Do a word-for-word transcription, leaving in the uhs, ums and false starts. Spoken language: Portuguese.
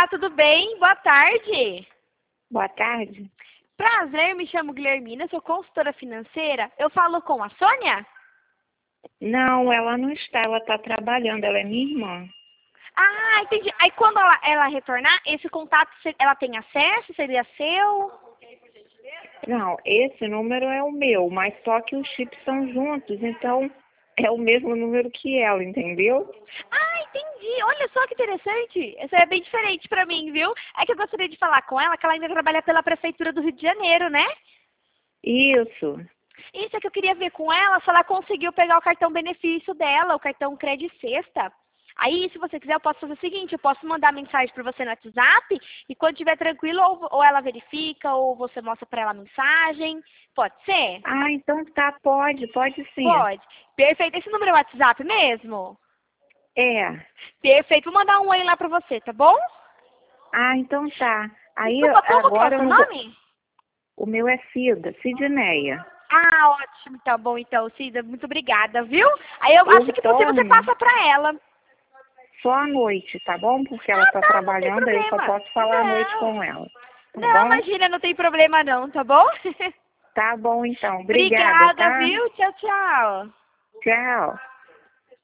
tudo bem? Boa tarde. Boa tarde. Prazer, me chamo Guilhermina, sou consultora financeira. Eu falo com a Sônia? Não, ela não está, ela está trabalhando, ela é minha irmã. Ah, entendi. Aí quando ela, ela retornar, esse contato, ela tem acesso? Seria seu? Não, esse número é o meu, mas só que os chips são juntos, então é o mesmo número que ela, entendeu? Ah, entendi. Olha só que interessante. Isso é bem diferente pra mim, viu? É que eu gostaria de falar com ela, que ela ainda trabalha pela Prefeitura do Rio de Janeiro, né? Isso. Isso é que eu queria ver com ela, se ela conseguiu pegar o cartão benefício dela, o cartão Credit Sexta. Aí, se você quiser, eu posso fazer o seguinte, eu posso mandar mensagem para você no WhatsApp e quando estiver tranquilo, ou, ou ela verifica, ou você mostra para ela a mensagem. Pode ser? Ah, então tá, pode, pode sim. Pode. Perfeito. Esse número é o WhatsApp mesmo? É. Perfeito. Vou mandar um aí lá para você, tá bom? Ah, então tá. Aí Desculpa, como que é o agora eu seu não vou... nome? O meu é Cida, Sidneia. Ah, ótimo. Tá bom, então, Cida. Muito obrigada, viu? Aí, eu, Eu assim que possível, você torno passa para ela. só à noite, tá bom? Porque ela Ah, está tá, não tem trabalhando, aí eu só problema. posso falar à noite Não. com ela. Tá Não, bom? imagina, não tem problema não, tá bom? Tá bom então. Obrigada, Obrigada, tá? viu? Tchau, tchau. Tchau.